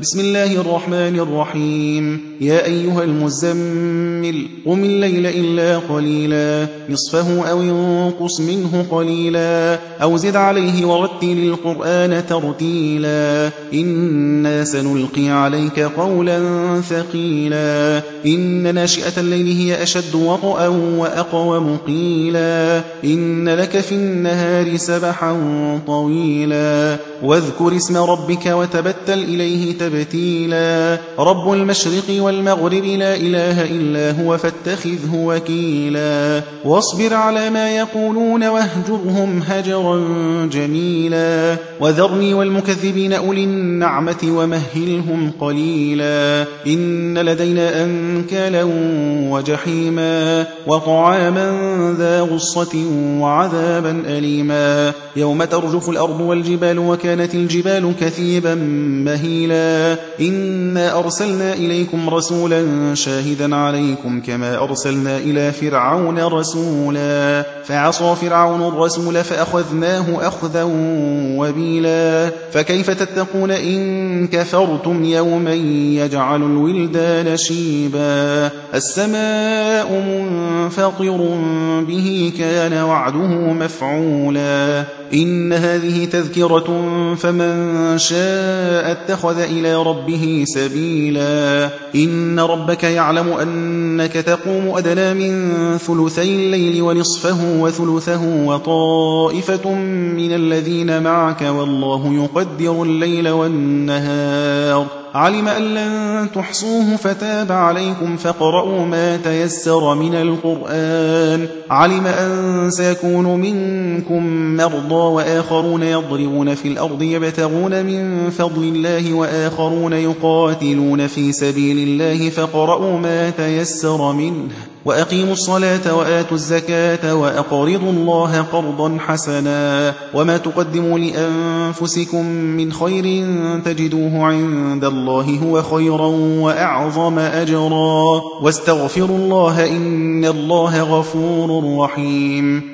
بسم الله الرحمن الرحيم. يا أيها المزمل قم الليل إلا قليلا نصفه أو انقص منه قليلا أو زد عليه ورتل القرآن ترتيلا إنا سنلقي عليك قولا ثقيلا إن ناشئة الليل هي أشد وطئا وأقوم قيلا إن لك في النهار سبحا طويلا واذكر اسم ربك وتبتل إليه تبتيلا رب المشرق والمغرب لا إله إلا هو فاتخذه وكيلا واصبر على ما يقولون واهجرهم هجرا جميلا وذرني والمكذبين أولي النعمة ومهلهم قليلا إن لدينا أنكالا وجحيما وطعاما ذا غصة وعذابا أليما يوم ترجف الأرض والجبال وكانت الجبال كثيبا مهيلا إنا أرسلنا إليكم رسولا شاهدا عليكم كما أرسلنا إلى فرعون رسولا فعصى فرعون الرسول فأخذناه أخذا وبيلا فكيف تتقون إن كفرتم يوما يجعل الولدان شيبا السماء منفطر به كان وعده مفعولا إن هذه تذكرة فمن شاء اتخذ إلى ربه سبيلا إن ربك يعلم أنك تقوم أدنى من ثلثي الليل ونصفه وثلثه وطائفة من الذين معك والله يقدر الليل والنهار علم أن لن تحصوه فتاب عليكم فاقرؤوا ما تيسر من القرآن علم أن سيكون منكم مرضى وآخرون يضربون في الأرض يبتغون من فضل الله وآخرون يقاتلون في سبيل الله فاقرؤوا ما تيسر منه وأقيموا الصلاة وآتوا الزكاة وأقرضوا الله قرضا حسنا وما تقدموا لأنفسكم من خير تجدوه عند الله هو خيرا وأعظم أجرا واستغفروا الله إن الله غفور رحيم